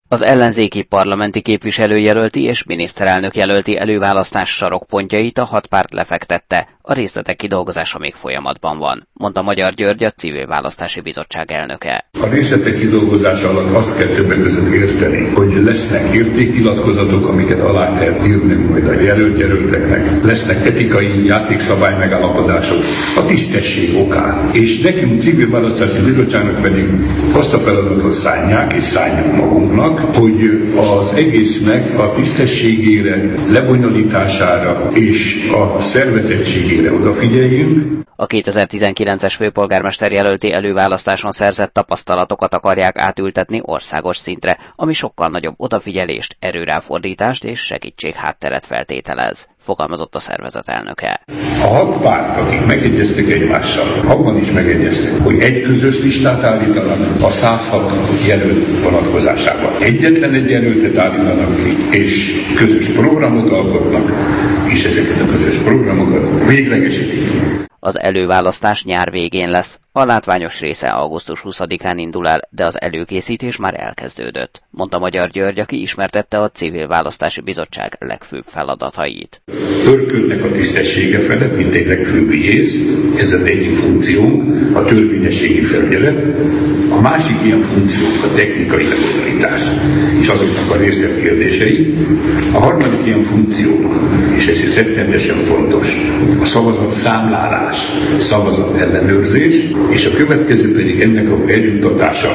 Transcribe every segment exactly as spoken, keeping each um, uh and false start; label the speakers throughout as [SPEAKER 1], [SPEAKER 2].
[SPEAKER 1] Az ellenzéki parlamenti képviselőjelölti és miniszterelnök jelölti előválasztás sarokpontjait a hat párt lefektette, a részletek kidolgozása még folyamatban van, mondta Magyar György, a Civil Választási Bizottság elnöke.
[SPEAKER 2] A részletek kidolgozása alatt azt kell többek között érteni, hogy lesznek értéknyilatkozatok, amiket alá kell írni majd a jelölt-jelölteknek, lesznek etikai játékszabály megállapodások a tisztesség okán. És nekünk Civil Választási Bizottságnak pedig azt a feladatot szánják és szánjuk magunknak, hogy az egésznek a tisztességére, lebonyolítására és a szervezettségére odafigyeljünk.
[SPEAKER 1] A kétezer-tizenkilences főpolgármester jelölti előválasztáson szerzett tapasztalatokat akarják átültetni országos szintre, ami sokkal nagyobb odafigyelést, erőráfordítást és segítséghátteret feltételez, fogalmazott a szervezet elnöke.
[SPEAKER 2] A hat párt, akik megegyeztek egymással, abban is megegyeztek, hogy egy közös listát állítanak a száz hat jelölt vonatkozásában. Egyetlen egy jelöltet állítanak ki, és közös programot alkotnak, és ezeket a közös programokat véglegesítik.
[SPEAKER 1] Az előválasztás nyár végén lesz, a látványos része augusztus huszadikán indul el, de az előkészítés már elkezdődött, mondta Magyar György, aki ismertette a Civil Választási Bizottság legfőbb feladatait.
[SPEAKER 2] Örködnek a tisztessége felett, mint egy legfőbb ügyész, ez az egyik funkciónk, a törvényességi felügyelet, a másik ilyen funkciónk a technikai megoldás, és azoknak a részletkérdései, a harmadik ilyen funkciónk, és ez is rettenetesen fontos, a szavazat számlálás, szavazat ellenőrzés, és a következő pedig ennek a eljuttatása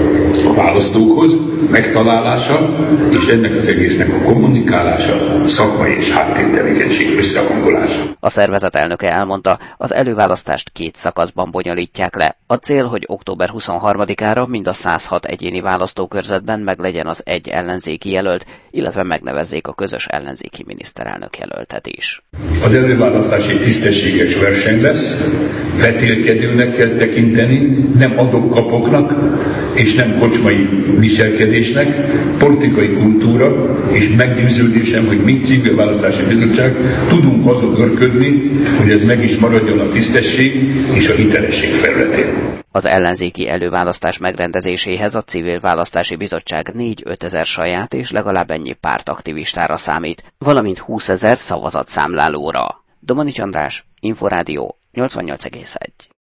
[SPEAKER 2] a választókhoz, megtalálása, és ennek az egésznek a kommunikálása, szakmai és háttértevékenység összehangolása.
[SPEAKER 1] A szervezet elnöke elmondta, az előválasztást két szakaszban bonyolítják le. A cél, hogy október huszonharmadikára mind a száz hat egyéni választókörzetben meglegyen az egy ellenzéki jelölt, illetve megnevezzék a közös ellenzéki miniszterelnök jelöltet is.
[SPEAKER 2] Az előválasztás egy tisztességes verseny lesz, vetélkedőnek kell tekinteni, nem adok-kapoknak, és nem kocsmai viselkedésnek, politikai kultúra, és meggyőződésem, hogy mi Civil Választási Bizottság tudunk azon örködni, hogy ez meg is maradjon a tisztesség és a hitelesség felületén.
[SPEAKER 1] Az ellenzéki előválasztás megrendezéséhez a Civil Választási Bizottság négy-ötezer saját és legalább ennyi pártaktivistára számít, valamint húszezer szavazatszámlálóra. Domanics András, Inforádió, nyolcvannyolc egész egy.